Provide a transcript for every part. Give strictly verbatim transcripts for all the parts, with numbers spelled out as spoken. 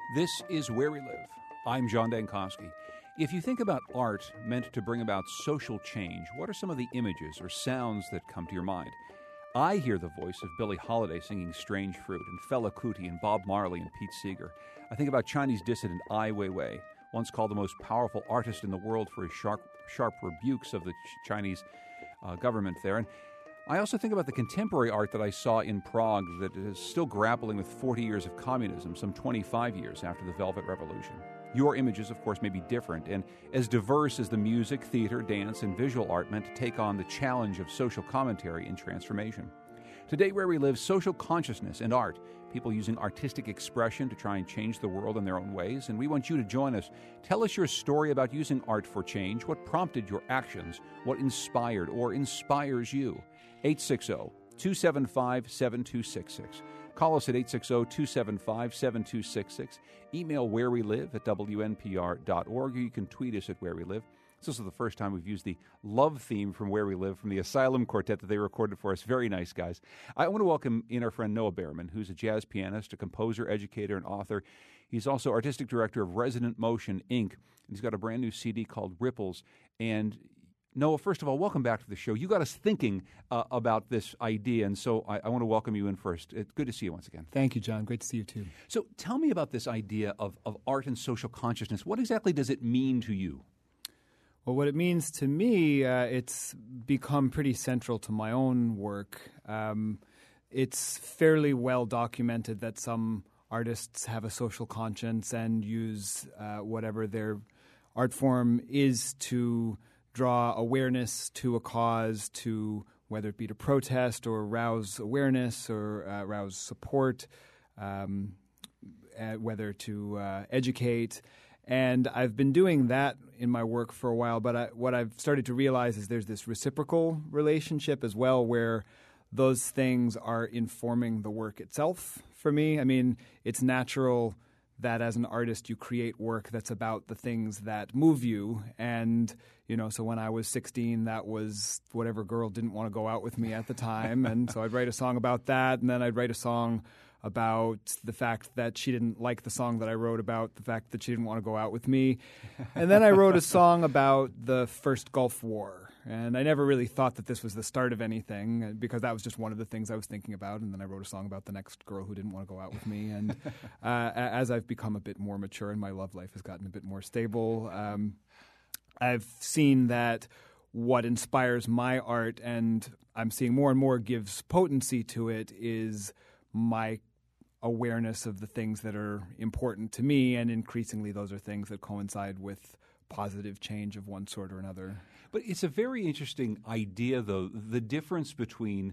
This is Where We Live. I'm John Dankosky. If you think about art meant to bring about social change, what are some of the images or sounds that come to your mind? I hear the voice of Billie Holiday singing Strange Fruit, and Fela Kuti and Bob Marley and Pete Seeger. I think about Chinese dissident Ai Weiwei, once called the most powerful artist in the world for his sharp, sharp rebukes of the Ch- Chinese uh, government there. And I also think about the contemporary art that I saw in Prague that is still grappling with forty years of communism, some twenty-five years after the Velvet Revolution. Your images, of course, may be different and as diverse as the music, theater, dance, and visual art meant to take on the challenge of social commentary and transformation. Today, Where We Live, social consciousness and art, people using artistic expression to try and change the world in their own ways, and we want you to join us. Tell us your story about using art for change, what prompted your actions, what inspired or inspires you. eight six zero, two seven five, seven two six six. Call us at eight six zero, two seven five, seven two six six. Email where we live at w n p r dot org, or you can tweet us at Where We Live. This is the first time we've used the love theme from Where We Live from the Asylum Quartet that they recorded for us. Very nice guys. I want to welcome in our friend Noah Behrman, who's a jazz pianist, a composer, educator, and author. He's also artistic director of Resonant Motion, Incorporated. He's got a brand new C D called Ripples. And Noah, first of all, welcome back to the show. You got us thinking uh, about this idea, and so I, I want to welcome you in first. It's good to see you once again. Thank you, John. Great to see you, too. So tell me about this idea of, of art and social consciousness. What exactly does it mean to you? Well, what it means to me, uh, it's become pretty central to my own work. Um, it's fairly well documented that some artists have a social conscience and use uh, whatever their art form is to draw awareness to a cause, to whether it be to protest or rouse awareness or uh, rouse support, um, uh, whether to uh, educate. And I've been doing that in my work for a while, but I, what I've started to realize is there's this reciprocal relationship as well where those things are informing the work itself for me. I mean, it's natural that as an artist you create work that's about the things that move you. And, you know, so when I was sixteen, that was whatever girl didn't want to go out with me at the time. And so I'd write a song about that, and then I'd write a song about the fact that she didn't like the song that I wrote about the fact that she didn't want to go out with me. And then I wrote a song about the first Gulf War. And I never really thought that this was the start of anything because that was just one of the things I was thinking about. And then I wrote a song about the next girl who didn't want to go out with me. And uh, as I've become a bit more mature and my love life has gotten a bit more stable, um, I've seen that what inspires my art, and I'm seeing more and more gives potency to it, is my awareness of the things that are important to me, and increasingly those are things that coincide with positive change of one sort or another. But it's a very interesting idea, though, the difference between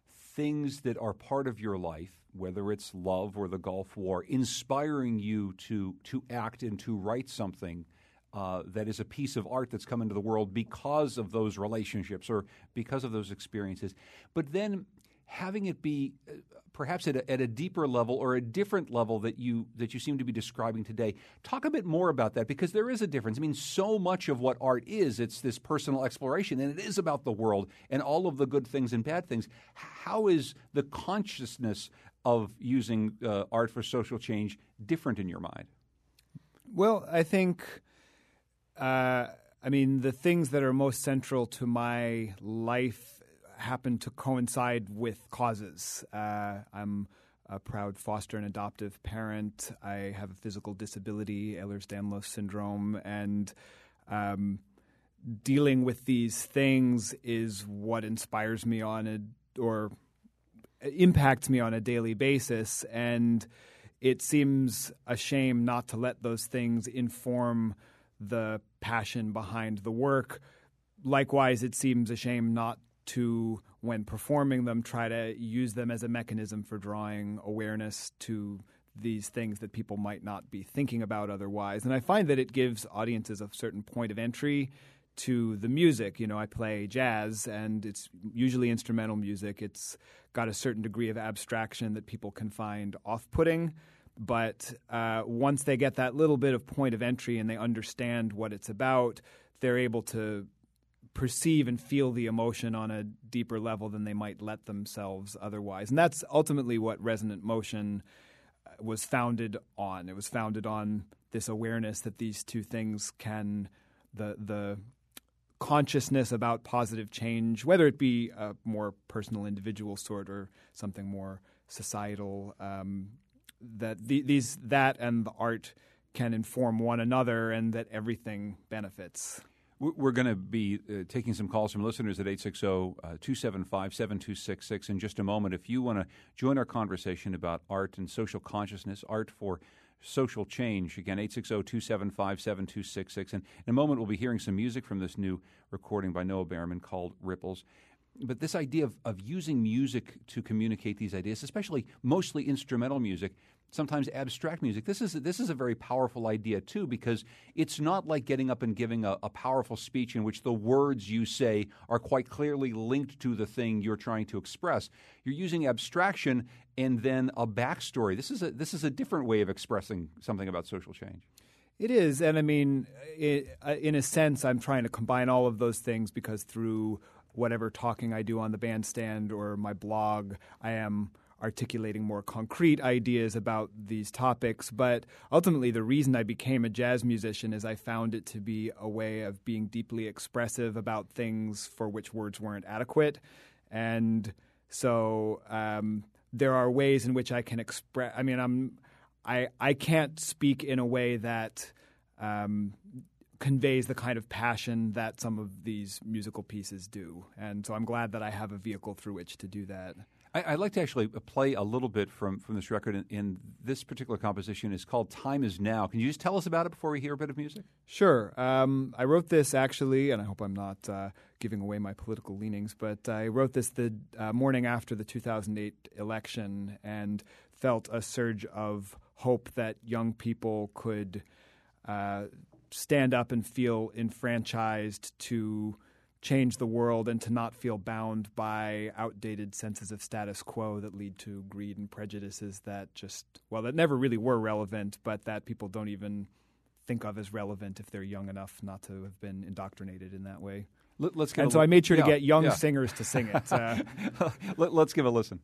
things that are part of your life, whether it's love or the Gulf War, inspiring you to to act and to write something uh, that is a piece of art that's come into the world because of those relationships or because of those experiences. But then having it be uh, perhaps at a, at a deeper level or a different level that you that you seem to be describing today. Talk a bit more about that, because there is a difference. I mean, so much of what art is, it's this personal exploration, and it is about the world and all of the good things and bad things. How is the consciousness of using uh, art for social change different in your mind? Well, I think, uh, I mean, the things that are most central to my life happen to coincide with causes. Uh, I'm a proud foster and adoptive parent. I have a physical disability, Ehlers-Danlos syndrome, and um, dealing with these things is what inspires me on a, or impacts me on a daily basis. And it seems a shame not to let those things inform the passion behind the work. Likewise, it seems a shame not to, when performing them, try to use them as a mechanism for drawing awareness to these things that people might not be thinking about otherwise. And I find that it gives audiences a certain point of entry to the music. You know, I play jazz, and it's usually instrumental music. It's got a certain degree of abstraction that people can find off-putting. But uh, once they get that little bit of point of entry and they understand what it's about, they're able to perceive and feel the emotion on a deeper level than they might let themselves otherwise. And that's ultimately what Resonant Motion was founded on. It was founded on this awareness that these two things can, the the consciousness about positive change, whether it be a more personal, individual sort or something more societal, um, that the, these that and the art can inform one another, and that everything benefits. We're going to be uh, taking some calls from listeners at eight six zero, two seven five, seven two six six in just a moment. If you want to join our conversation about art and social consciousness, art for social change, again, eight six zero, two seven five, seven two six six. And in a moment, we'll be hearing some music from this new recording by Noah Behrman called Ripples. But this idea of, of using music to communicate these ideas, especially mostly instrumental music, sometimes abstract music, this is this is a very powerful idea too, because it's not like getting up and giving a, a powerful speech in which the words you say are quite clearly linked to the thing you're trying to express. You're using abstraction and then a backstory. This is a this is a different way of expressing something about social change. It is, and I mean, it, in a sense, I'm trying to combine all of those things, because through whatever talking I do on the bandstand or my blog, I am articulating more concrete ideas about these topics. But ultimately, the reason I became a jazz musician is I found it to be a way of being deeply expressive about things for which words weren't adequate. And so um, there are ways in which I can express. I mean, I'm I I can't speak in a way that um, conveys the kind of passion that some of these musical pieces do. And so I'm glad that I have a vehicle through which to do that. I, I'd like to actually play a little bit from, from this record, and, and this particular composition is called Time Is Now. Can you just tell us about it before we hear a bit of music? Sure. Um, I wrote this actually, and I hope I'm not uh, giving away my political leanings, but I wrote this the uh, morning after the two thousand eight election and felt a surge of hope that young people could uh, stand up and feel enfranchised to change the world and to not feel bound by outdated senses of status quo that lead to greed and prejudices that just, well, that never really were relevant, but that people don't even think of as relevant if they're young enough not to have been indoctrinated in that way. Let, let's get and a, so I made sure yeah, to get young yeah. singers to sing it. Uh, Let, let's give a listen.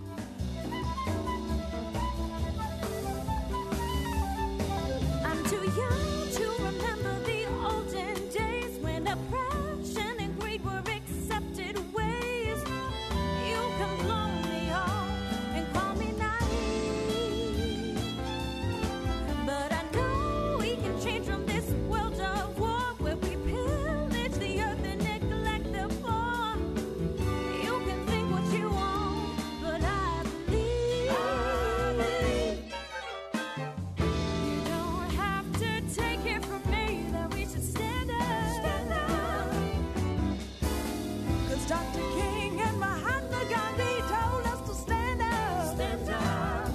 I'm too young to remember the olden days when oppression and greed were accepted ways. You can blow me off and call me naive, but I know we can change from this world of war where we pillage the earth and neglect the poor. You can think what you want, but I believe, I believe. You don't have to take it from me that we should stand up. Stand up. Cause Doctor King and Mahatma Gandhi told us to stand up. Stand up.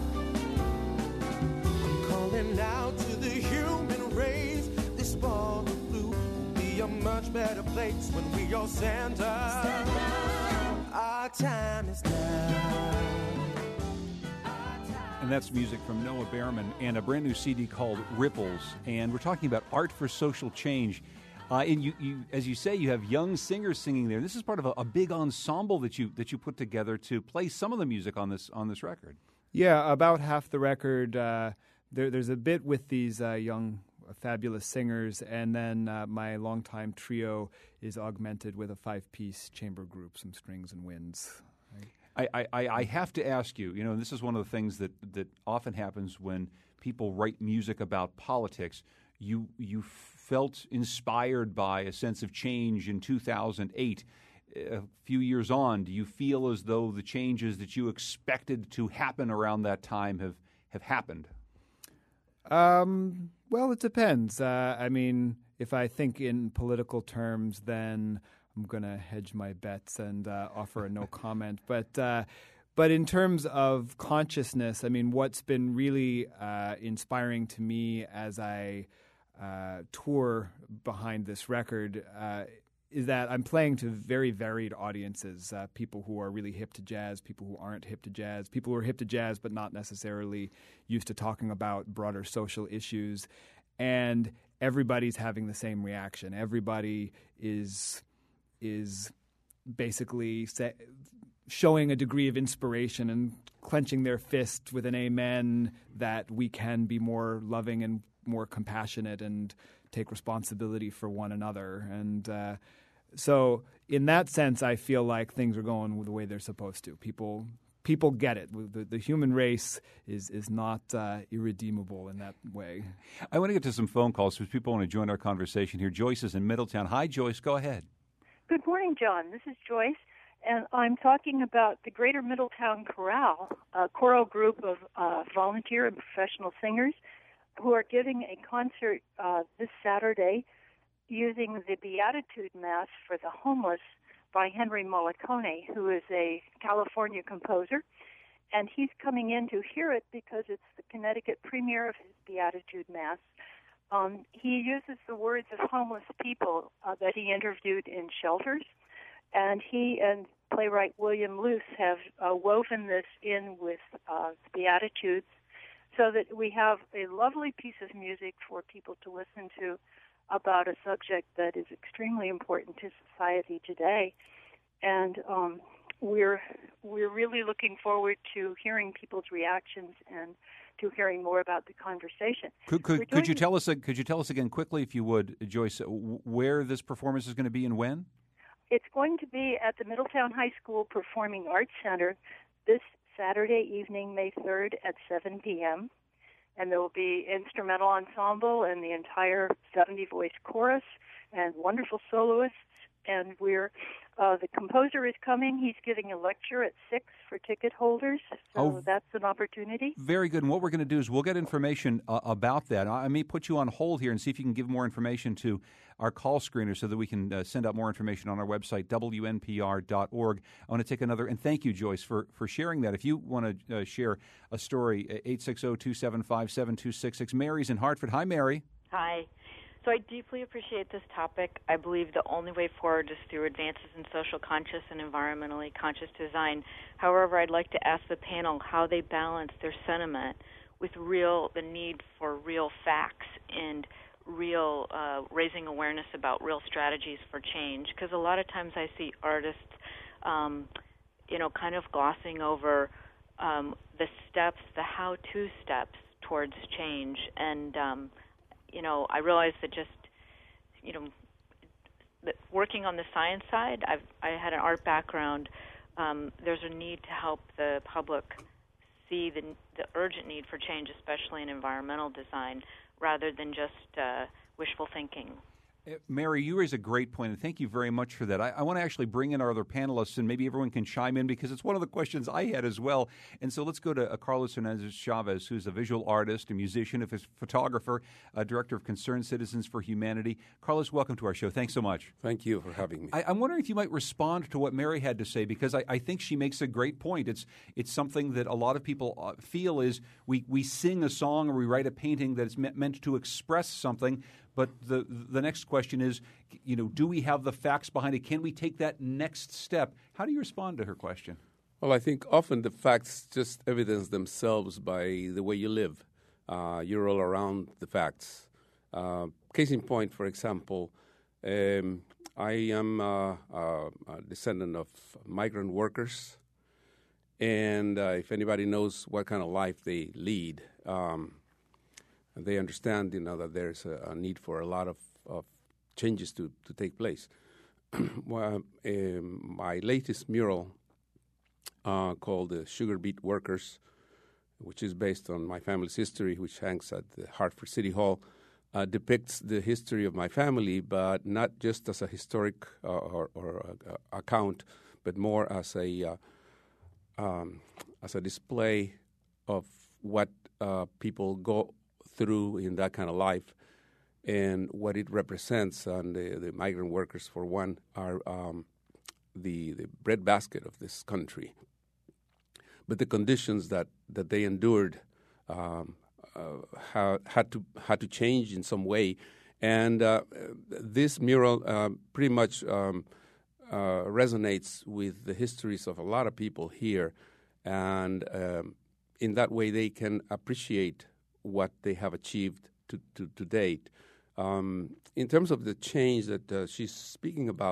I'm calling out to the human race. This ball of blue will be a much better place when we all stand up. Stand up. Our time is now. And that's music from Noah Behrman and a brand new C D called Ripples. And we're talking about art for social change. Uh, and you, you, as you say, you have young singers singing there. This is part of a, a big ensemble that you that you put together to play some of the music on this on this record. Yeah, about half the record. Uh, there, there's a bit with these uh, young, uh, fabulous singers, and then uh, my longtime trio is augmented with a five-piece chamber group, some strings and winds. I, I, I have to ask you, you know, this is one of the things that, that often happens when people write music about politics. You you felt inspired by a sense of change in two thousand eight. A few years on, do you feel as though the changes that you expected to happen around that time have, have happened? Um, well, it depends. Uh, I mean, if I think in political terms, then I'm going to hedge my bets and uh, offer a no comment. But uh, but in terms of consciousness, I mean, what's been really uh, inspiring to me as I uh, tour behind this record uh, is that I'm playing to very varied audiences, uh, people who are really hip to jazz, people who aren't hip to jazz, people who are hip to jazz but not necessarily used to talking about broader social issues. And everybody's having the same reaction. Everybody is is basically say, showing a degree of inspiration and clenching their fist with an amen that we can be more loving and more compassionate and take responsibility for one another. And uh, so in that sense, I feel like things are going the way they're supposed to. People people get it. The, the human race is, is not uh, irredeemable in that way. I want to get to some phone calls because people want to join our conversation here. Joyce is in Middletown. Hi, Joyce. Go ahead. Good morning, John. This is Joyce, and I'm talking about the Greater Middletown Chorale, a choral group of uh, volunteer and professional singers who are giving a concert uh, this Saturday using the Beatitude Mass for the Homeless by Henry Mollicone, who is a California composer. And he's coming in to hear it because it's the Connecticut premiere of his Beatitude Mass. Um, he uses the words of homeless people uh, that he interviewed in shelters. And he and playwright William Luce have uh, woven this in with uh, the Beatitudes so that we have a lovely piece of music for people to listen to about a subject that is extremely important to society today. And um, we're we're really looking forward to hearing people's reactions and to hearing more about the conversation. Could could, could you tell us could you tell us again quickly, if you would, Joyce, where this performance is going to be and when? It's going to be at the Middletown High School Performing Arts Center this Saturday evening, May third at seven p.m., and there will be instrumental ensemble and the entire seventy-voice chorus and wonderful soloists. And we're uh, the composer is coming. He's giving a lecture at six for ticket holders, so oh, that's an opportunity. Very good. And what we're going to do is we'll get information uh, about that. I may put you on hold here and see if you can give more information to our call screener so that we can uh, send out more information on our website, W N P R dot org. I want to take another, and thank you, Joyce, for, for sharing that. If you want to uh, share a story, eight six zero, two seven five, seven two six six. Mary's in Hartford. Hi, Mary. Hi. So I deeply appreciate this topic. I believe the only way forward is through advances in social conscious and environmentally conscious design. However, I'd like to ask the panel how they balance their sentiment with real the need for real facts and real uh, raising awareness about real strategies for change. Because a lot of times I see artists, um, you know, kind of glossing over um, the steps, the how-to steps towards change. And um, you know, I realize that just, you know, that working on the science side, I've I had an art background. Um, there's a need to help the public see the the urgent need for change, especially in environmental design, rather than just uh, wishful thinking. Mary, you raise a great point, and thank you very much for that. I, I want to actually bring in our other panelists, and maybe everyone can chime in, because it's one of the questions I had as well. And so let's go to uh, Carlos Hernandez-Chavez, who's a visual artist, a musician, a photographer, a director of Concerned Citizens for Humanity. Carlos, welcome to our show. Thanks so much. Thank you for having me. I, I'm wondering if you might respond to what Mary had to say, because I, I think she makes a great point. It's it's something that a lot of people uh, feel is we, we sing a song or we write a painting that is me- meant to express something. But the the next question is, you know, do we have the facts behind it? Can we take that next step? How do you respond to her question? Well, I think often the facts just evidence themselves by the way you live. Uh, you're all around the facts. Uh, case in point, for example, um, I am uh, uh, a descendant of migrant workers. And uh, if anybody knows what kind of life they lead, um, they understand, you know, that there's a, a need for a lot of, of changes to, to take place. Well, um, my latest mural uh, called the Sugar Beet Workers, which is based on my family's history, which hangs at the Hartford City Hall, uh, depicts the history of my family, but not just as a historic uh, or, or uh, account, but more as a uh, um, as a display of what uh, people go through in that kind of life and what it represents. And the, the migrant workers, for one, are um, the, the breadbasket of this country. But the conditions that, that they endured um, uh, ha, had to had to change in some way. And uh, this mural uh, pretty much um, uh, resonates with the histories of a lot of people here. And um, in that way, they can appreciate what they have achieved to, to, to date. Um, in terms of the change that uh, she's speaking about,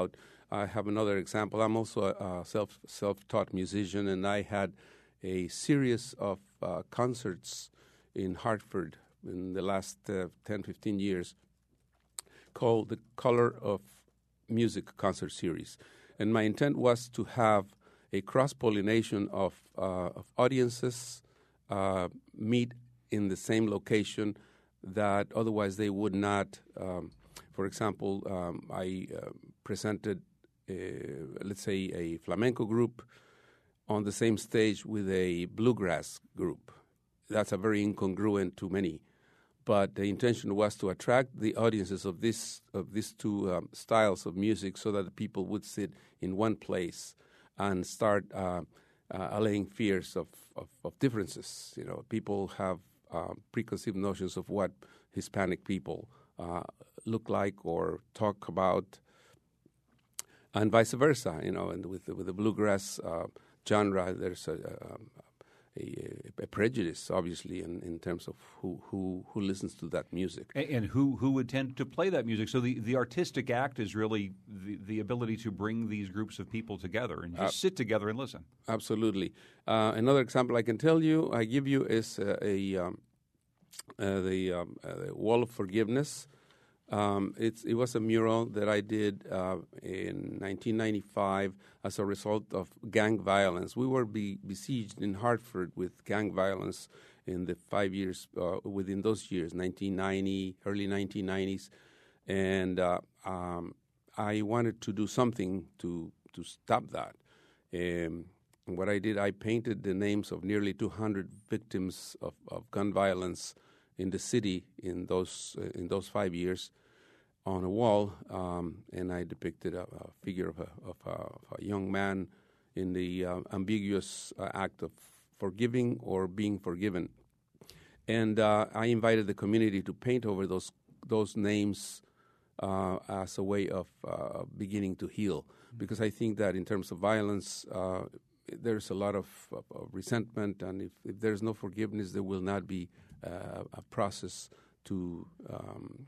I have another example. I'm also a, a self self-taught musician, and I had a series of uh, concerts in Hartford in the last uh, ten, fifteen years called the Color of Music concert series. And my intent was to have a cross-pollination of, uh, of audiences uh, meet in the same location that otherwise they would not. Um, for example, um, I uh, presented, uh, let's say, a flamenco group on the same stage with a bluegrass group. That's a very incongruent to many. But the intention was to attract the audiences of this of these two um, styles of music so that the people would sit in one place and start uh, uh, allaying fears of, of, of differences. You know, people have uh, preconceived notions of what Hispanic people uh, look like or talk about, and vice versa. You know, and with the, with the bluegrass uh, genre, there's a, a, a, a prejudice, obviously, in, in terms of who, who, who listens to that music. And, and who, who would tend to play that music. So the, the artistic act is really the, the ability to bring these groups of people together and just uh, sit together and listen. Absolutely. Uh, another example I can tell you, I give you, is uh, a um, uh, the, um, uh, the Wall of Forgiveness. Um, it's, it was a mural that I did uh, in nineteen ninety-five as a result of gang violence. We were be, besieged in Hartford with gang violence in the five years, uh, within those years, nineteen ninety, early nineteen nineties. And uh, um, I wanted to do something to, to stop that. Um, and what I did, I painted the names of nearly two hundred victims of, of gun violence in the city in those uh, in those five years on a wall, um, and I depicted a, a figure of a, of, a, of a young man in the uh, ambiguous uh, act of forgiving or being forgiven. And uh, I invited the community to paint over those those names uh, as a way of uh, beginning to heal, because I think that in terms of violence, uh, there's a lot of, of, of resentment, and if, if there's no forgiveness, there will not be Uh, a process to um,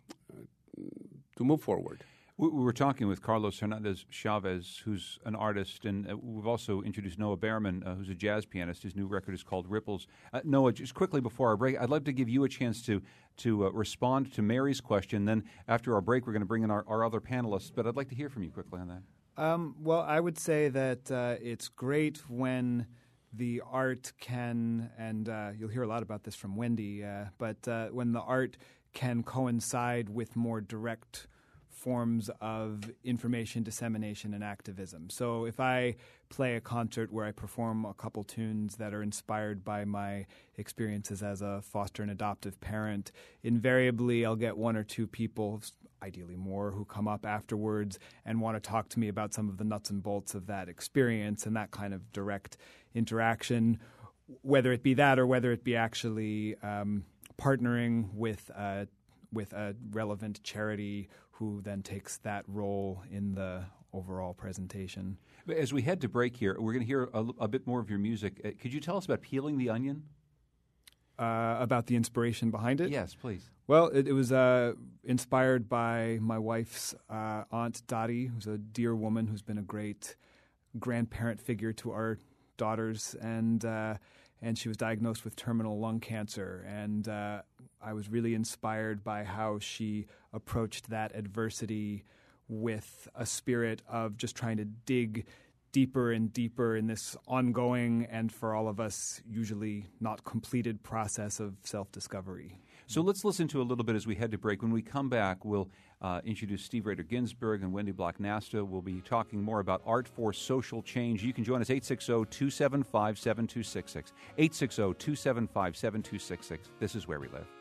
to move forward. We, we were talking with Carlos Hernandez Chavez, who's an artist, and uh, we've also introduced Noah Behrman, uh, who's a jazz pianist. His new record is called Ripples. Uh, Noah, just quickly before our break, I'd love to give you a chance to to uh, respond to Mary's question. Then after our break, we're going to bring in our, our other panelists, but I'd like to hear from you quickly on that. Um, well, I would say that uh, it's great when the art can, and uh, you'll hear a lot about this from Wendy, uh, but uh, when the art can coincide with more direct forms of information dissemination and activism. So if I play a concert where I perform a couple tunes that are inspired by my experiences as a foster and adoptive parent, invariably I'll get one or two people, ideally more, who come up afterwards and want to talk to me about some of the nuts and bolts of that experience and that kind of direct interaction, whether it be that or whether it be actually um, partnering with uh, with a relevant charity who then takes that role in the overall presentation. As we head to break here, we're going to hear a, a bit more of your music. Uh, could you tell us about Peeling the Onion? Uh, about the inspiration behind it? Yes, please. Well, it, it was uh, inspired by my wife's uh, aunt Dottie, who's a dear woman who's been a great grandparent figure to our daughters, and uh, and she was diagnosed with terminal lung cancer. And uh, I was really inspired by how she approached that adversity with a spirit of just trying to dig deeper and deeper in this ongoing and, for all of us, usually not completed process of self-discovery. So let's listen to a little bit as we head to break. When we come back, we'll uh, introduce Steve Rader Ginsburg and Wendy Block Nasta. We'll be talking more about art for social change. You can join us eight six zero, two seven five, seven two six six. eight six zero, two seven five, seven two six six. This is Where We Live.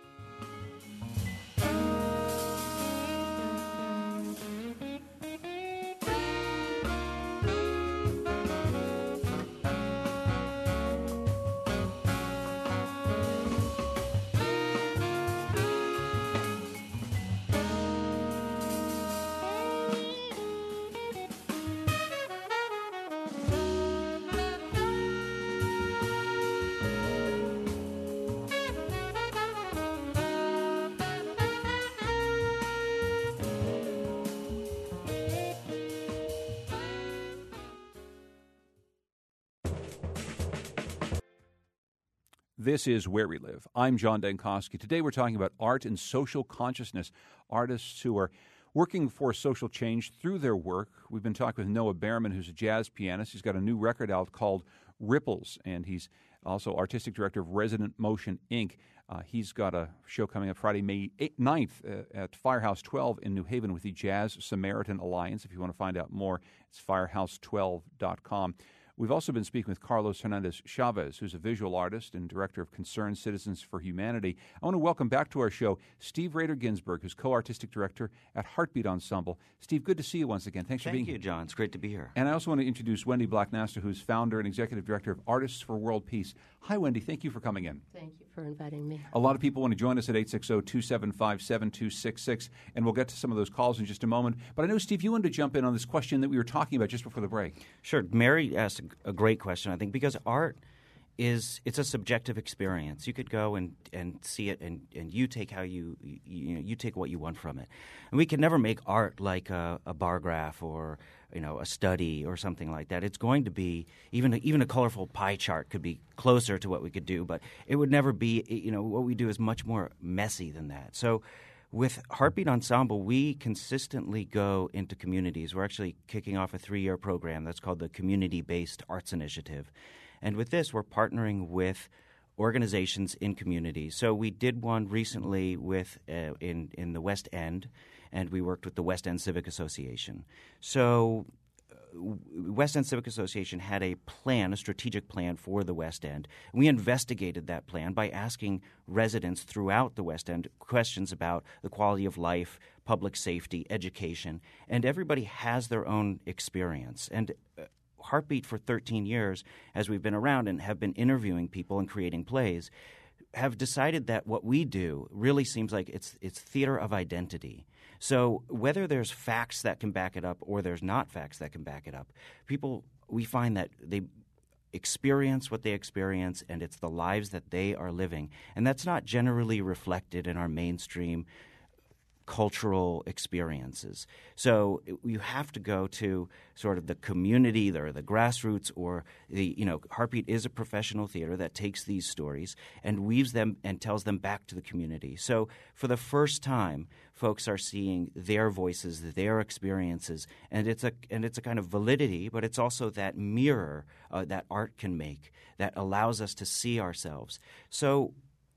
This is Where We Live. I'm John Dankosky. Today we're talking about art and social consciousness, artists who are working for social change through their work. We've been talking with Noah Behrman, who's a jazz pianist. He's got a new record out called Ripples, and he's also artistic director of Resonant Motion, Incorporated. Uh, he's got a show coming up Friday, May ninth uh, at Firehouse twelve in New Haven with the Jazz Samaritan Alliance. If you want to find out more, it's firehouse twelve dot com. We've also been speaking with Carlos Hernandez Chavez, who's a visual artist and director of Concerned Citizens for Humanity. I want to welcome back to our show Steve Rader Ginsburg, who's co-artistic director at Heartbeat Ensemble. Steve, good to see you once again. Thanks Thank for being you, here. John. It's great to be here. And I also want to introduce Wendy Black-Nasser, who's founder and executive director of Artists for World Peace. Hi, Wendy. Thank you for coming in. Thank you for inviting me. A lot of people want to join us at eight six zero, two seven five, seven two six six, and we'll get to some of those calls in just a moment. But I know, Steve, you wanted to jump in on this question that we were talking about just before the break. Sure. Mary asked a, a great question, I think, because art is it's a subjective experience. You could go and, and see it, and, and you take how you, you you know you take what you want from it. And we can never make art like a, a bar graph or you know a study or something like that. It's going to be even a, even a colorful pie chart could be closer to what we could do, but it would never be. You know what we do is much more messy than that. So. With Heartbeat Ensemble, we consistently go into communities. We're actually kicking off a three-year program that's called the Community-Based Arts Initiative. And with this, we're partnering with organizations in communities. So we did one recently with uh, in, in the West End, and we worked with the West End Civic Association. So West End Civic Association had a plan, a strategic plan for the West End. We investigated that plan by asking residents throughout the West End questions about the quality of life, public safety, education, and everybody has their own experience. And uh, Heartbeat for thirteen years, as we've been around and have been interviewing people and creating plays, have decided that what we do really seems like it's it's theater of identity. So whether there's facts that can back it up or there's not facts that can back it up, people, we find that they experience what they experience, and it's the lives that they are living. And that's not generally reflected in our mainstream cultural experiences. So you have to go to sort of the community or the grassroots or the, you know, Heartbeat is a professional theater that takes these stories and weaves them and tells them back to the community. So for the first time, folks are seeing their voices, their experiences, and it's a and it's a kind of validity, but it's also that mirror uh, that art can make that allows us to see ourselves. So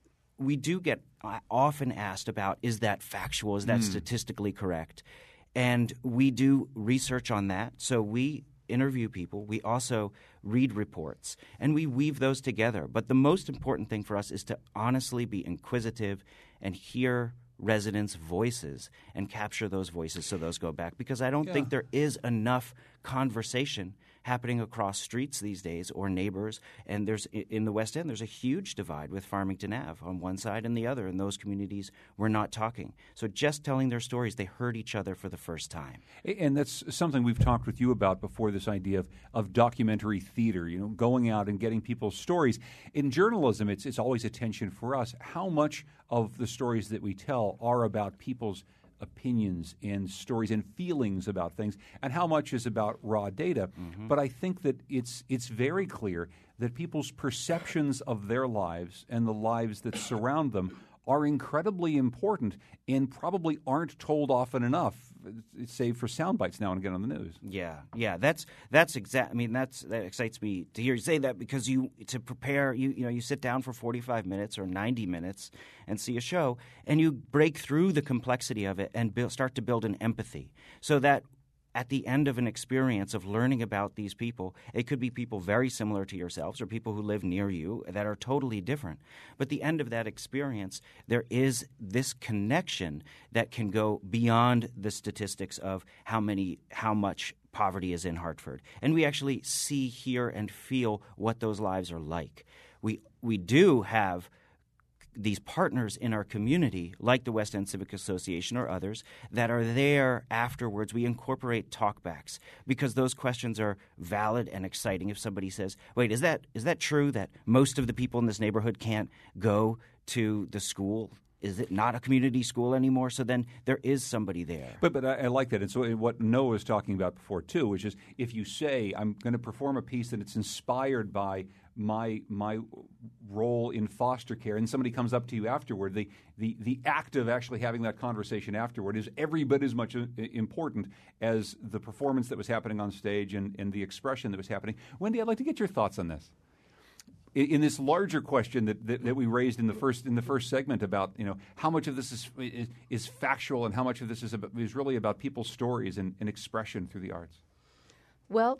we do get often asked about, is that factual, is that mm. statistically correct? And we do research on that. So we interview people. We also read reports, and we weave those together. But the most important thing for us is to honestly be inquisitive and hear residents' voices and capture those voices so those go back. Because I don't yeah. think there is enough conversation happening across streets these days or neighbors. And there's in the West End, there's a huge divide with Farmington Avenue on one side and the other. And those communities were not talking. So just telling their stories, they heard each other for the first time. And that's something we've talked with you about before, this idea of, of documentary theater, you know, going out and getting people's stories. In journalism, it's, it's always a tension for us. How much of the stories that we tell are about people's opinions and stories and feelings about things, and how much is about raw data. Mm-hmm. But I think that it's it's very clear that people's perceptions of their lives and the lives that surround them are incredibly important and probably aren't told often enough, save for sound bites now and again on the news. Yeah, yeah, that's that's exact. I mean, that's that excites me to hear you say that, because you to prepare, you you know, you sit down for forty-five minutes or ninety minutes and see a show, and you break through the complexity of it and build, start to build an empathy, so that at the end of an experience of learning about these people, it could be people very similar to yourselves or people who live near you that are totally different. But at the end of that experience, there is this connection that can go beyond the statistics of how many, how much poverty is in Hartford. And we actually see, hear, and feel what those lives are like. We we do have these partners in our community, like the West End Civic Association or others, that are there afterwards. We incorporate talkbacks because those questions are valid and exciting. If somebody says, wait, is that is that true that most of the people in this neighborhood can't go to the school? Is it not a community school anymore? So then there is somebody there. But but I, I like that. And so what Noah was talking about before, too, which is if you say, I'm going to perform a piece and it's inspired by my my role in foster care, and somebody comes up to you afterward, the, the, the act of actually having that conversation afterward is every bit as much important as the performance that was happening on stage and, and the expression that was happening. Wendy, I'd like to get your thoughts on this. In, in this larger question that, that, that we raised in the first in the first segment about, you know, how much of this is is, is factual and how much of this is about, is really about people's stories and, and expression through the arts. Well,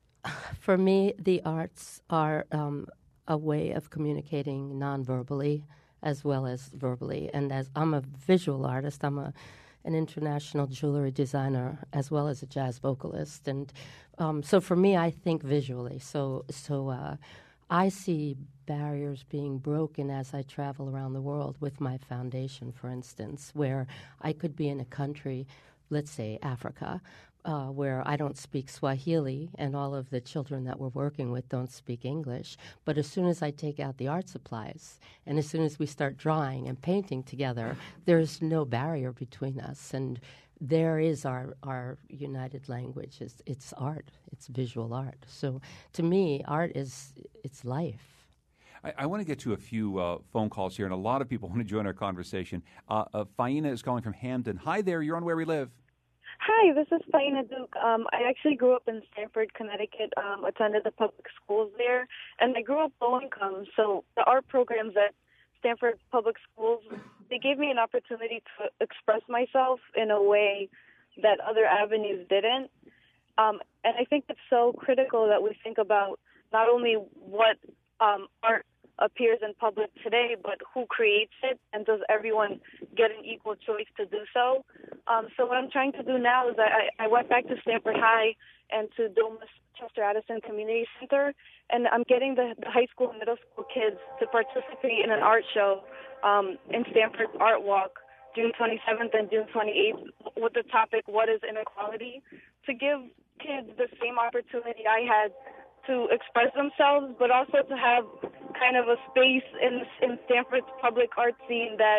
for me, the arts are um, a way of communicating non-verbally as well as verbally. And as I'm a visual artist, I'm a an international jewelry designer as well as a jazz vocalist. And um, so for me, I think visually. So so uh, I see barriers being broken as I travel around the world with my foundation, for instance, where I could be in a country, let's say Africa, Uh, where I don't speak Swahili and all of the children that we're working with don't speak English. But as soon as I take out the art supplies and as soon as we start drawing and painting together, there's no barrier between us. And there is our, our united language. It's, it's art. It's visual art. So to me, art is it's life. I, I want to get to a few uh, phone calls here, and a lot of people want to join our conversation. Uh, uh, Faina is calling from Hamden. Hi there. You're on Where We Live. Hi, this is Faina Duke. Um, I actually grew up in Stamford, Connecticut, um, attended the public schools there, and I grew up low income. So the art programs at Stamford Public Schools, they gave me an opportunity to express myself in a way that other avenues didn't. Um, and I think it's so critical that we think about not only what um, art appears in public today, but who creates it, and does everyone get an equal choice to do so? Um, so what I'm trying to do now is I, I went back to Stamford High and to Domus Chester Addison Community Center, and I'm getting the, the high school and middle school kids to participate in an art show um, in Stamford's Art Walk, June twenty-seventh and June twenty-eighth, with the topic, What is Inequality? To give kids the same opportunity I had to express themselves, but also to have kind of a space in in Stamford's public art scene that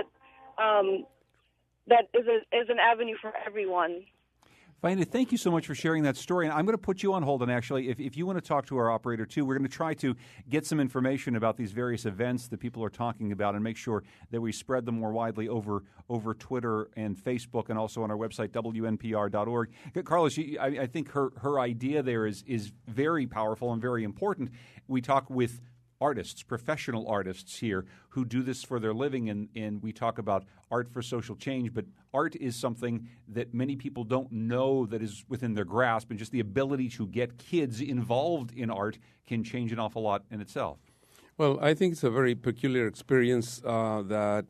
um, that is a, is an avenue for everyone. Faina, thank you so much for sharing that story. And I'm going to put you on hold. And actually, if, if you want to talk to our operator too, we're going to try to get some information about these various events that people are talking about and make sure that we spread them more widely over over Twitter and Facebook and also on our website, W N P R dot org. Carlos, you, I, I think her, her idea there is is very powerful and very important. We talk with artists, professional artists here who do this for their living, and, and we talk about art for social change, but art is something that many people don't know that is within their grasp, and just the ability to get kids involved in art can change an awful lot in itself. Well, I think it's a very peculiar experience uh, that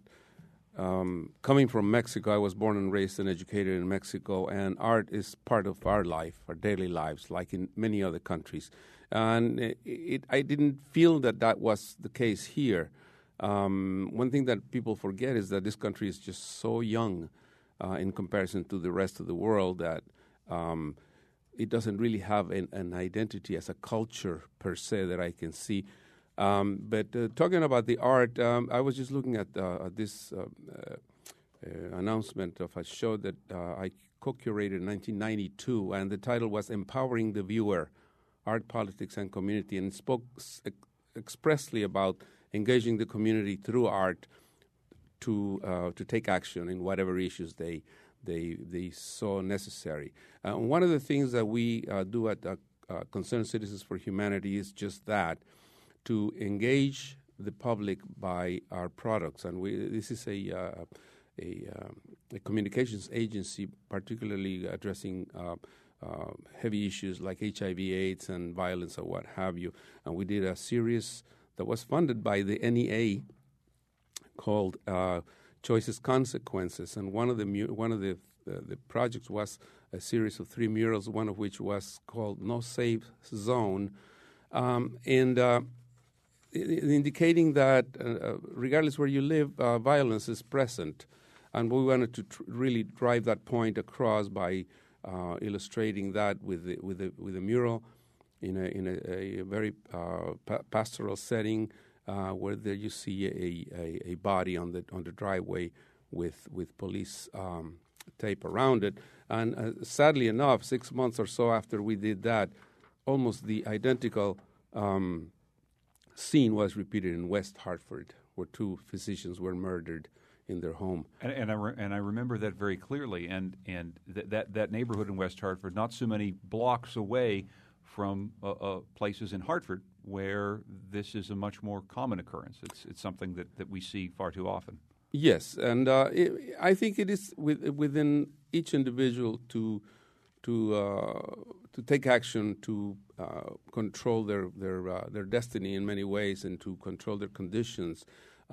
um, coming from Mexico, I was born and raised and educated in Mexico, and art is part of our life, our daily lives, like in many other countries. And it, it, I didn't feel that that was the case here. Um, one thing that people forget is that this country is just so young uh, in comparison to the rest of the world that um, it doesn't really have an, an identity as a culture per se that I can see. Um, but uh, talking about the art, um, I was just looking at, uh, at this uh, uh, uh, announcement of a show that uh, I co-curated in nineteen ninety-two, and the title was Empowering the Viewer, Art, Politics, and Community, and it spoke ex- expressly about engaging the community through art to uh, to take action in whatever issues they they they saw necessary. Uh, one of the things that we uh, do at uh, uh, Concerned Citizens for Humanity is just that, to engage the public by our products. And we this is a uh, a, um, a communications agency, particularly addressing Uh, Uh, heavy issues like H I V AIDS and violence or what have you. And we did a series that was funded by the N E A called uh, Choices Consequences. And one of the mu- one of the, uh, the projects was a series of three murals, one of which was called No Safe Zone, um, and uh, indicating that uh, regardless where you live, uh, violence is present. And we wanted to tr- really drive that point across by Uh, illustrating that with the, with the, with a mural in a in a, a very uh, pa- pastoral setting, uh, where there you see a, a, a body on the on the driveway with with police um, tape around it. And uh, sadly enough, six months or so after we did that, almost the identical um, scene was repeated in West Hartford, where two physicians were murdered in their home. And, and, I, re- and I remember that very clearly. And, and th- that, that neighborhood in West Hartford, not so many blocks away from uh, uh, places in Hartford where this is a much more common occurrence. It's, it's something that, that we see far too often. Yes, and uh, it, I think it is with, within each individual to to uh, to take action to uh, control their their uh, their destiny in many ways and to control their conditions.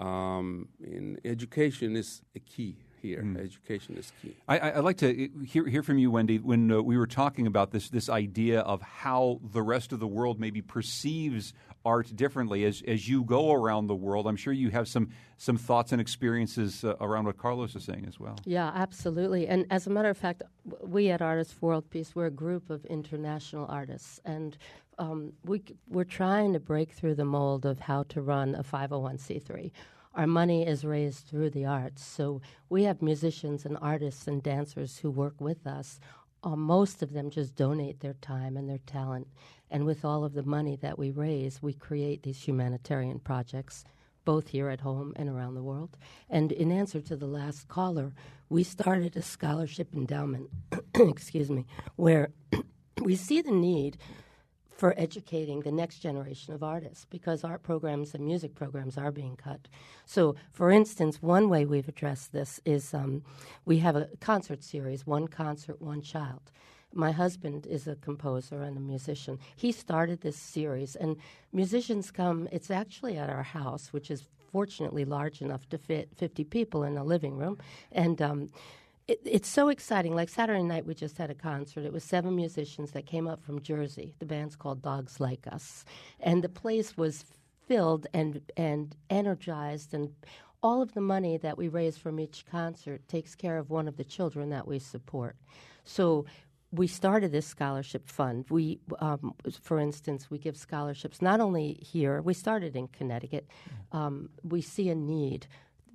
Um, in education is a key here. Mm. Education is key. I, I'd like to hear hear from you, Wendy. When uh, we were talking about this this idea of how the rest of the world maybe perceives art differently, as as you go around the world, I'm sure you have some some thoughts and experiences uh, around what Carlos is saying as well. Yeah, absolutely. And as a matter of fact, we at Artists for World Peace, we're a group of international artists, and um, we we're trying to break through the mold of how to run a five oh one c three. Our money is raised through the arts, so we have musicians and artists and dancers who work with us. Uh, most of them just donate their time and their talent, and with all of the money that we raise, we create these humanitarian projects, both here at home and around the world. And in answer to the last caller, we started a scholarship endowment, excuse me, where we see the need for educating the next generation of artists, because art programs and music programs are being cut. So, for instance, one way we've addressed this is um, we have a concert series, One Concert, One Child. My husband is a composer and a musician. He started this series, and musicians come, it's actually at our house, which is fortunately large enough to fit fifty people in a living room, and um, It, it's so exciting. Like Saturday night, we just had a concert. It was seven musicians that came up from Jersey. The band's called Dogs Like Us. And the place was filled and, and energized, and all of the money that we raise from each concert takes care of one of the children that we support. So we started this scholarship fund. We, um, for instance, we give scholarships not only here. We started in Connecticut. Um, we see a need.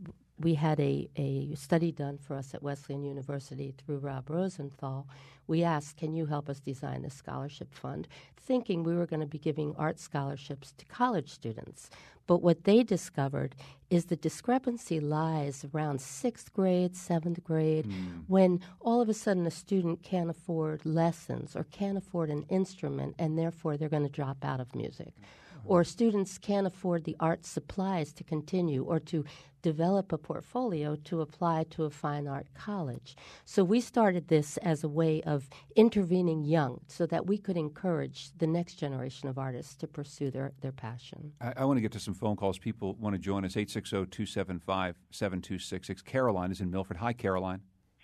We had a, a study done for us at Wesleyan University through Rob Rosenthal. We asked, can you help us design this scholarship fund, thinking we were going to be giving art scholarships to college students. But what they discovered is the discrepancy lies around sixth grade, seventh grade, mm. when all of a sudden a student can't afford lessons or can't afford an instrument, and therefore they're going to drop out of music. Or students can't afford the art supplies to continue or to develop a portfolio to apply to a fine art college. So we started this as a way of intervening young so that we could encourage the next generation of artists to pursue their, their passion. I, I want to get to some phone calls. People want to join us. eight six zero, two seven five, seven two six six. Caroline is in Milford. Hi, Caroline.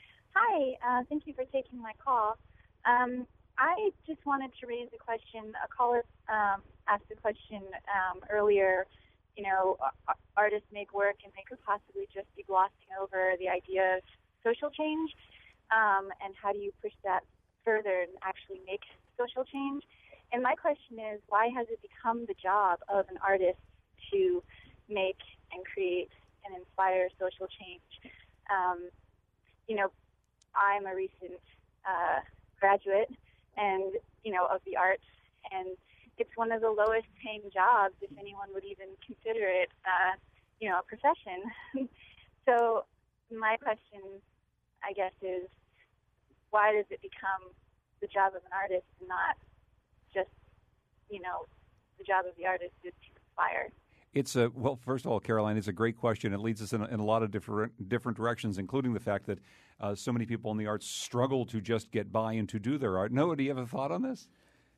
Hi. Uh, thank you for taking my call. Um, I just wanted to raise a question. A caller um, asked a question um, earlier. You know, artists make work, and they could possibly just be glossing over the idea of social change. Um, and how do you push that further and actually make social change? And my question is, why has it become the job of an artist to make and create and inspire social change? Um, you know, I'm a recent uh, graduate, and you know, of the arts, and it's one of the lowest paying jobs, if anyone would even consider it, uh, you know, a profession. So my question, I guess, is why does it become the job of an artist and not just, you know, the job of the artist is to inspire? It's a well. First of all, Caroline, it's a great question. It leads us in a, in a lot of different different directions, including the fact that uh, so many people in the arts struggle to just get by and to do their art. Noah, do you have a thought on this?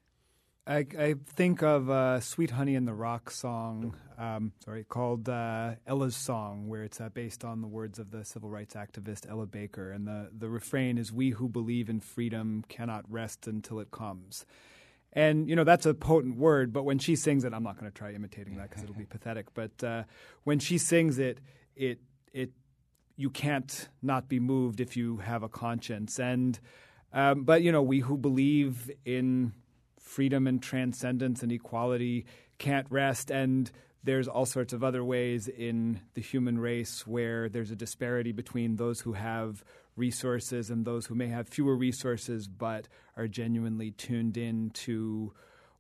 I, I think of uh, "Sweet Honey in the Rock" song, um, sorry, called uh, Ella's Song, where it's uh, based on the words of the civil rights activist Ella Baker, and the the refrain is, "We who believe in freedom cannot rest until it comes." And, you know, that's a potent word, but when she sings it, I'm not going to try imitating that because it'll be pathetic. But uh, when she sings it, it it you can't not be moved if you have a conscience. And um, but, you know, we who believe in freedom and transcendence and equality can't rest. And there's all sorts of other ways in the human race where there's a disparity between those who have resources and those who may have fewer resources but are genuinely tuned in to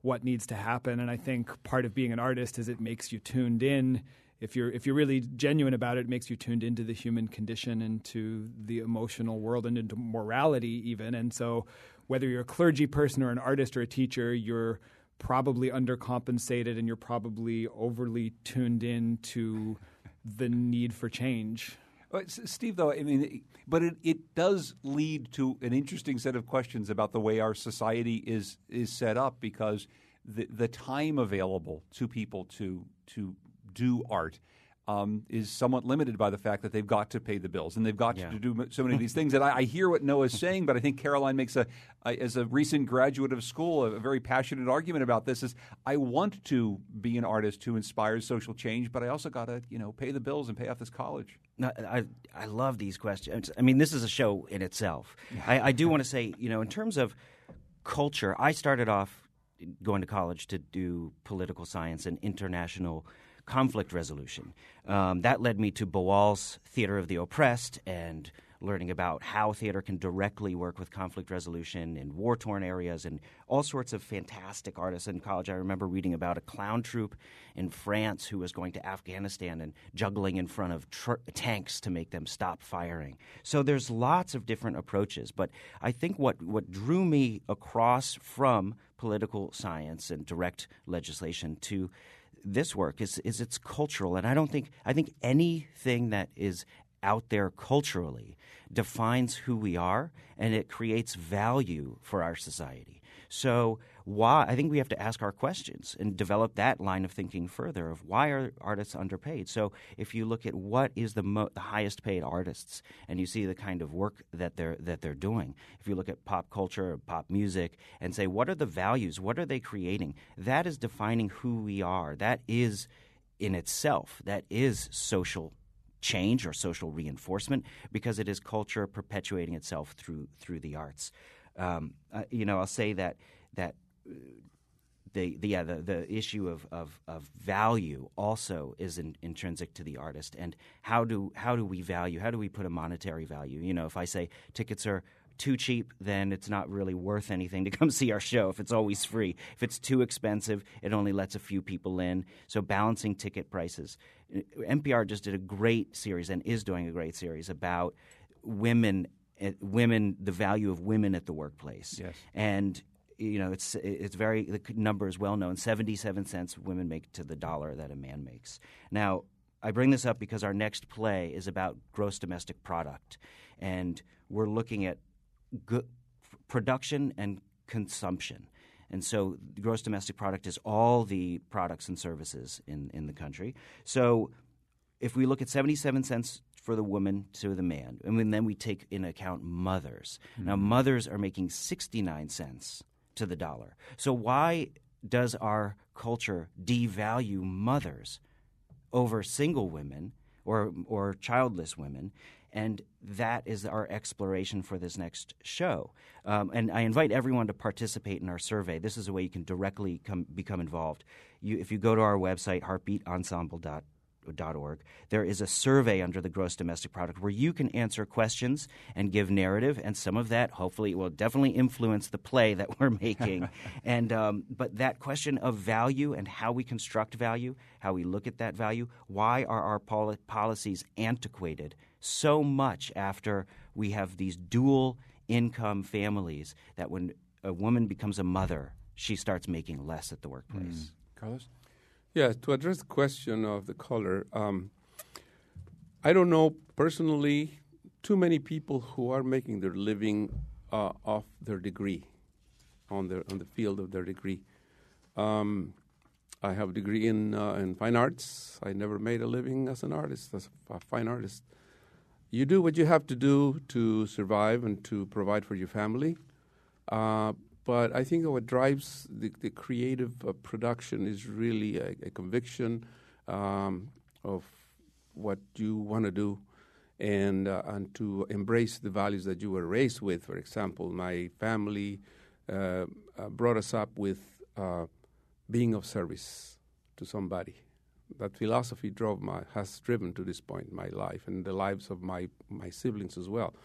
what needs to happen. And I think part of being an artist is it makes you tuned in. If you're if you're really genuine about it, it makes you tuned into the human condition, into the emotional world, and into morality even. And so whether you're a clergy person or an artist or a teacher, you're probably undercompensated and you're probably overly tuned in to the need for change. Steve, though, I mean, but it, it does lead to an interesting set of questions about the way our society is is set up, because the the time available to people to to do art um, is somewhat limited by the fact that they've got to pay the bills and they've got Yeah. to do so many of these things. And I, I hear what Noah's saying, but I think Caroline makes a, a as a recent graduate of school a, a very passionate argument about this. Is I want to be an artist who inspires social change, but I also got to you know pay the bills and pay off this college. No, I I love these questions. I mean, this is a show in itself. I, I do want to say, you know, in terms of culture, I started off going to college to do political science and international conflict resolution. Um, that led me to Boal's Theater of the Oppressed and learning about how theater can directly work with conflict resolution in war-torn areas and all sorts of fantastic artists in college. I remember reading about a clown troupe in France who was going to Afghanistan and juggling in front of tr- tanks to make them stop firing. So there's lots of different approaches. But I think what, what drew me across from political science and direct legislation to this work is is it's cultural. And I don't think – I think anything that is out there culturally defines who we are, and it creates value for our society. So why I think we have to ask our questions and develop that line of thinking further of why are artists underpaid. So if you look at what is the mo- the highest paid artists and you see the kind of work that they're that they're doing, if you look at pop culture or pop music and say what are the values, what are they creating, that is defining who we are. That is in itself, that is social change or social reinforcement, because it is culture perpetuating itself through through the arts. Um, uh, you know, I'll say that that uh, the the yeah, the, the issue of, of, of value also is in, intrinsic to the artist. And how do how do we value? How do we put a monetary value? You know, if I say tickets are too cheap, then it's not really worth anything to come see our show if it's always free. If it's too expensive, it only lets a few people in. So balancing ticket prices. N P R just did a great series and is doing a great series about women, uh, women, the value of women at the workplace. Yes. And you know, it's it's very the number is well known. seventy-seven cents women make to the dollar that a man makes. Now, I bring this up because our next play is about gross domestic product, and we're looking at good production and consumption. And so gross domestic product is all the products and services in, in the country. So if we look at seventy-seven cents for the woman to the man, and then we take into account mothers. Mm-hmm. Now, mothers are making sixty-nine cents to the dollar. So why does our culture devalue mothers over single women or or childless women? And that is our exploration for this next show. Um, and I invite everyone to participate in our survey. This is a way you can directly come, become involved. You, if you go to our website, heartbeat ensemble dot org, there is a survey under the gross domestic product where you can answer questions and give narrative, and some of that hopefully will definitely influence the play that we're making. and um, But that question of value and how we construct value, how we look at that value, why are our poli- policies antiquated so much after we have these dual income families that when a woman becomes a mother, she starts making less at the workplace. Mm. Carlos? Yeah, to address the question of the color, um, I don't know personally too many people who are making their living uh, off their degree, on their on the field of their degree. Um, I have a degree in uh, in fine arts. I never made a living as an artist, as a fine artist. You do what you have to do to survive and to provide for your family. Uh, But I think what drives the, the creative uh, production is really a, a conviction um, of what you want to do, and uh, and to embrace the values that you were raised with. For example, my family uh, uh, brought us up with uh, being of service to somebody. That philosophy drove my has driven to this point my life and the lives of my my siblings as well.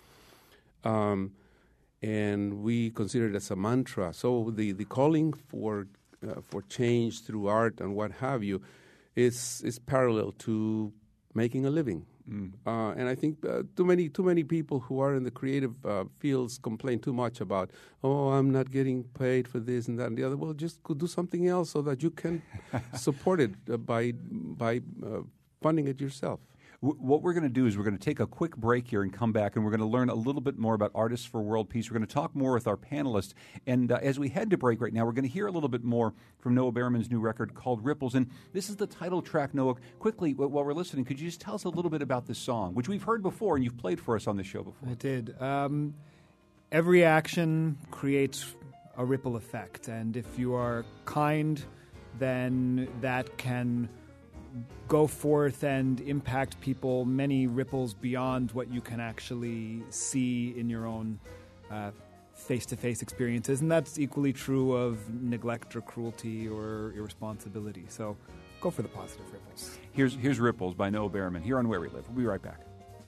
Um, And we consider it as a mantra. So the, the calling for uh, for change through art and what have you is is parallel to making a living. Mm. Uh, and I think uh, too many too many people who are in the creative uh, fields complain too much about, oh, I'm not getting paid for this and that and the other. Well, just go do something else so that you can support it uh, by by uh, funding it yourself. What we're going to do is we're going to take a quick break here and come back, and we're going to learn a little bit more about Artists for World Peace. We're going to talk more with our panelists. And uh, as we head to break right now, we're going to hear a little bit more from Noah Behrman's new record called Ripples. And this is the title track, Noah. Quickly, while we're listening, could you just tell us a little bit about this song, which we've heard before and you've played for us on this show before? I did. Um, every action creates a ripple effect. And if you are kind, then that can go forth and impact people many ripples beyond what you can actually see in your own uh, face-to-face experiences. And that's equally true of neglect or cruelty or irresponsibility. So go for the positive ripples. Here's, here's Ripples by Noah Behrman here on Where We Live. We'll be right back.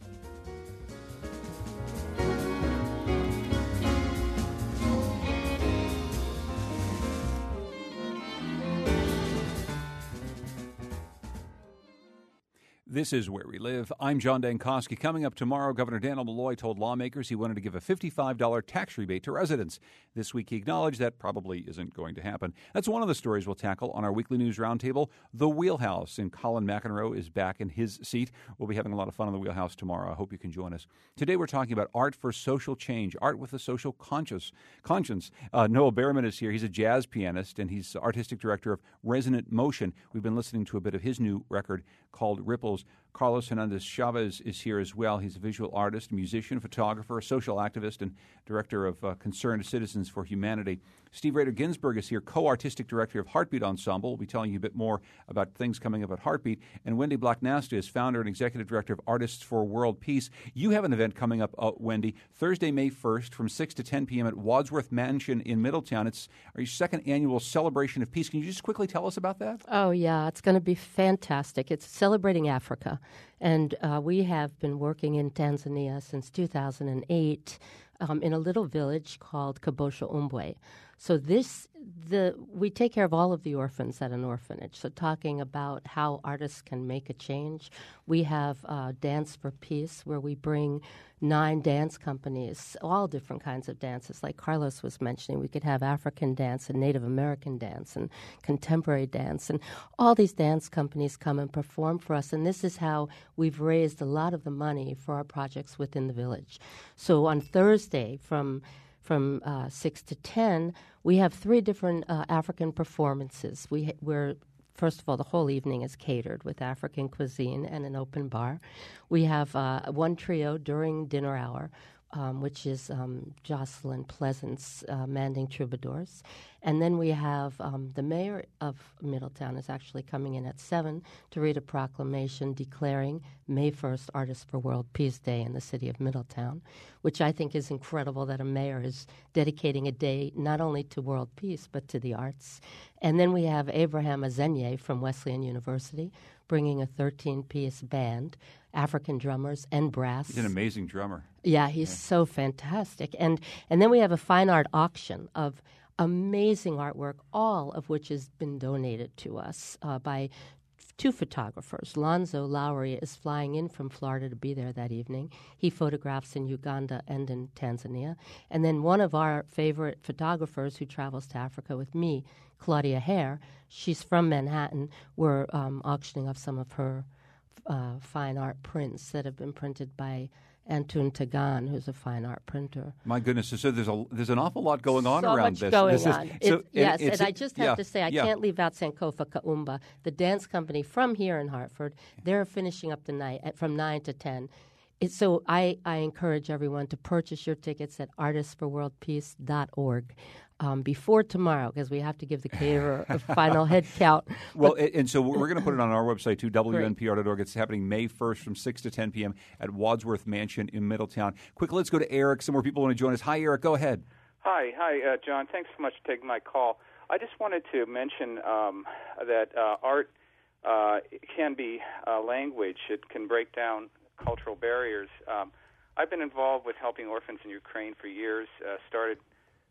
This is Where We Live. I'm John Dankosky. Coming up tomorrow, Governor Daniel Malloy told lawmakers he wanted to give a fifty-five dollars tax rebate to residents. This week he acknowledged that probably isn't going to happen. That's one of the stories we'll tackle on our weekly news roundtable, The Wheelhouse. And Colin McEnroe is back in his seat. We'll be having a lot of fun on The Wheelhouse tomorrow. I hope you can join us. Today we're talking about art for social change, art with a social conscious conscience. Uh, Noah Behrman is here. He's a jazz pianist, and he's artistic director of Resonant Motion. We've been listening to a bit of his new record called Ripples. Carlos Hernandez Chavez is here as well. He's a visual artist, musician, photographer, a social activist, and director of uh, Concerned Citizens for Humanity. Steve Rader Ginsburg is here, co-artistic director of Heartbeat Ensemble. We'll be telling you a bit more about things coming up at Heartbeat. And Wendy Blacknasta is founder and executive director of Artists for World Peace. You have an event coming up, uh, Wendy, Thursday, May first from six to ten p.m. at Wadsworth Mansion in Middletown. It's our second annual celebration of peace. Can you just quickly tell us about that? Oh, yeah. It's going to be fantastic. It's celebrating Africa. And uh, we have been working in Tanzania since two thousand eight um, in a little village called Kabosha Umbwe. So this, the we take care of all of the orphans at an orphanage. So talking about how artists can make a change, we have uh, Dance for Peace, where we bring nine dance companies, all different kinds of dances. Like Carlos was mentioning, we could have African dance and Native American dance and contemporary dance. And all these dance companies come and perform for us. And this is how we've raised a lot of the money for our projects within the village. So on Thursday from from uh, six to ten, we have three different uh, African performances. We ha- we're First of all, the whole evening is catered with African cuisine and an open bar. We have uh, one trio during dinner hour, um, which is um, Jocelyn Pleasant's uh, Manding Troubadours. And then we have um, the mayor of Middletown is actually coming in at seven to read a proclamation declaring May first Artists for World Peace Day in the city of Middletown, which I think is incredible that a mayor is dedicating a day not only to world peace but to the arts. And then we have Abraham Azenye from Wesleyan University bringing a thirteen-piece band, African drummers and brass. He's an amazing drummer. Yeah, he's yeah. so fantastic. And and then we have a fine art auction of amazing artwork, all of which has been donated to us uh, by two photographers. Lonzo Lowry is flying in from Florida to be there that evening. He photographs in Uganda and in Tanzania. And then one of our favorite photographers who travels to Africa with me, Claudia Hare, she's from Manhattan. We're um, auctioning off some of her uh, fine art prints that have been printed by Antoon Tagan, who's a fine art printer. My goodness, so there's a there's an awful lot going on so around much this. going this on. Is, so it, yes, it's, and I just have yeah, to say, I yeah. can't leave out Sankofa Kaumba, the dance company from here in Hartford. They're finishing up the night at, from nine to ten. It's, so I, I encourage everyone to purchase your tickets at artists for world peace dot org. Um, before tomorrow, because we have to give the caterer a final head count. Well, and, and so we're going to put it on our website, too, W N P R dot org. It's happening May first from six to ten p.m. at Wadsworth Mansion in Middletown. Quick, let's go to Eric. Some more people want to join us. Hi, Eric. Go ahead. Hi. Hi, uh, John. Thanks so much for taking my call. I just wanted to mention um, that uh, art uh, can be uh, language. It can break down cultural barriers. Um, I've been involved with helping orphans in Ukraine for years, uh, started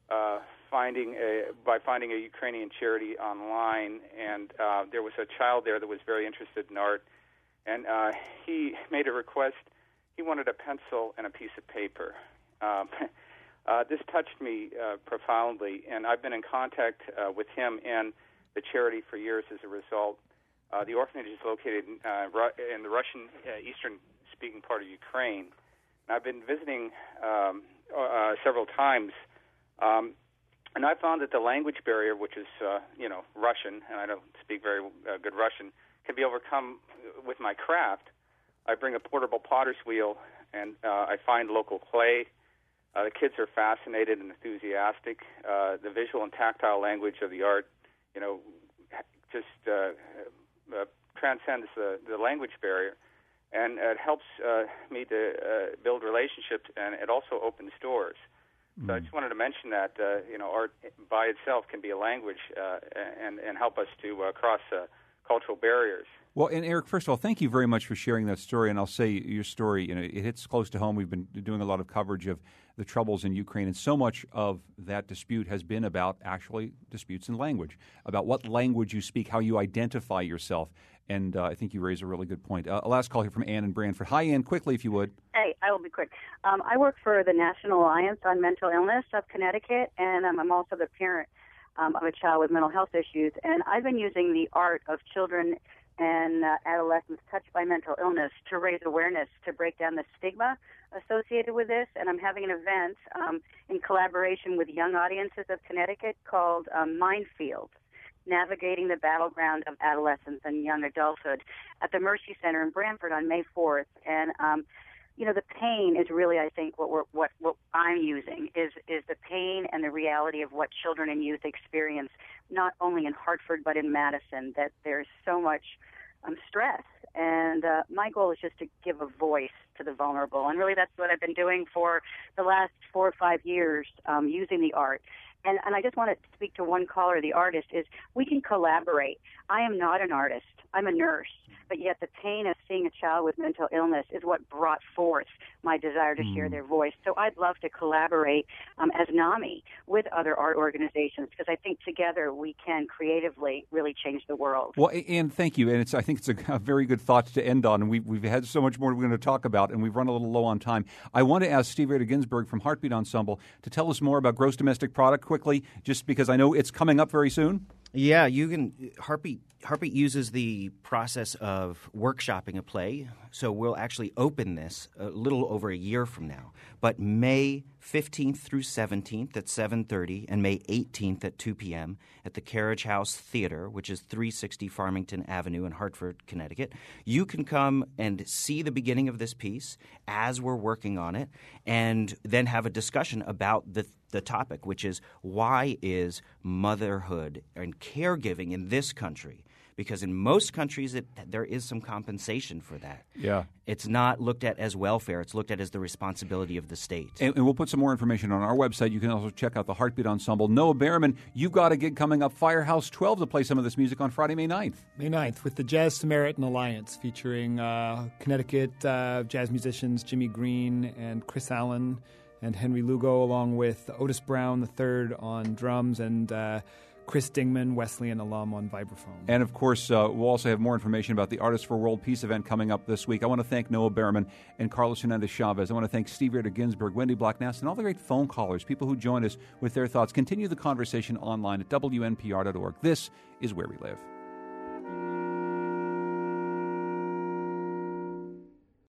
uh, finding a, by finding a Ukrainian charity online, and uh, there was a child there that was very interested in art, and uh, he made a request. He wanted a pencil and a piece of paper. Um, uh, this touched me uh, profoundly, and I've been in contact uh, with him and the charity for years as a result. Uh, the orphanage is located in, uh, Ru- in the Russian uh, eastern-speaking part of Ukraine. And I've been visiting um, uh, several times, um, and I found that the language barrier, which is, uh, you know, Russian, and I don't speak very uh, good Russian, can be overcome with my craft. I bring a portable potter's wheel, and uh, I find local clay. Uh, the kids are fascinated and enthusiastic. Uh, the visual and tactile language of the art, you know, just uh, uh, transcends the, the language barrier. And it helps uh, me to uh, build relationships, and it also opens doors. Mm. So I just wanted to mention that, uh, you know, art by itself can be a language uh, and, and help us to uh, cross uh, cultural barriers. Well, and Eric, first of all, thank you very much for sharing that story. And I'll say your story, you know, it hits close to home. We've been doing a lot of coverage of the troubles in Ukraine, and so much of that dispute has been about actually disputes in language, about what language you speak, how you identify yourself. And uh, I think you raise a really good point. Uh, a last call here from Ann in Brantford. Hi, Ann, quickly, if you would. Hey, I will be quick. Um, I work for the National Alliance on Mental Illness of Connecticut, and um, I'm also the parent um, of a child with mental health issues. And I've been using the art of children and uh, adolescents touched by mental illness to raise awareness, to break down the stigma associated with this. And I'm having an event um, in collaboration with young audiences of Connecticut called um, Minefield, Navigating the Battleground of Adolescence and Young Adulthood at the Mercy Center in Brantford on May fourth. And, um, you know, the pain is really, I think, what we're, what, what I'm using is, is the pain and the reality of what children and youth experience, not only in Hartford but in Madison, that there's so much um, stress. And uh, my goal is just to give a voice to the vulnerable. And really that's what I've been doing for the last four or five years, um, using the art. And, and I just want to speak to one caller, the artist, is we can collaborate. I am not an artist. I'm a nurse. But yet the pain of seeing a child with mental illness is what brought forth my desire to mm. share their voice. So I'd love to collaborate um, as NAMI with other art organizations, because I think together we can creatively really change the world. Well, and thank you. And it's I think it's a, a very good thought to end on. And we, we've had so much more we're going to talk about, and we've run a little low on time. I want to ask Steve Rader Ginsburg from Heartbeat Ensemble to tell us more about Gross Domestic Product quickly, just because I know it's coming up very soon. Yeah, you can. Heartbeat Heartbeat uses the process of workshopping a play, so we'll actually open this a little over a year from now. But May fifteenth through seventeenth at seven thirty and May eighteenth at two p.m. at the Carriage House Theater, which is three sixty Farmington Avenue in Hartford, Connecticut. You can come and see the beginning of this piece as we're working on it, and then have a discussion about the the topic, which is why is motherhood and caregiving in this country? Because in most countries, it, there is some compensation for that. Yeah. It's not looked at as welfare. It's looked at as the responsibility of the state. And, and we'll put some more information on our website. You can also check out the Heartbeat Ensemble. Noah Behrman, you've got a gig coming up, Firehouse twelve, to play some of this music on Friday, May ninth. May ninth with the Jazz Samaritan Alliance, featuring uh, Connecticut uh, jazz musicians Jimmy Green and Chris Allen and Henry Lugo, along with Otis Brown the third on drums and uh, Chris Dingman, Wesleyan alum, on vibraphone. And, of course, uh, we'll also have more information about the Artists for World Peace event coming up this week. I want to thank Noah Behrman and Carlos Hernandez-Chavez. I want to thank Steve Rader Ginsburg, Wendy Blackness, and all the great phone callers, people who joined us with their thoughts. Continue the conversation online at W N P R dot org. This is Where We Live.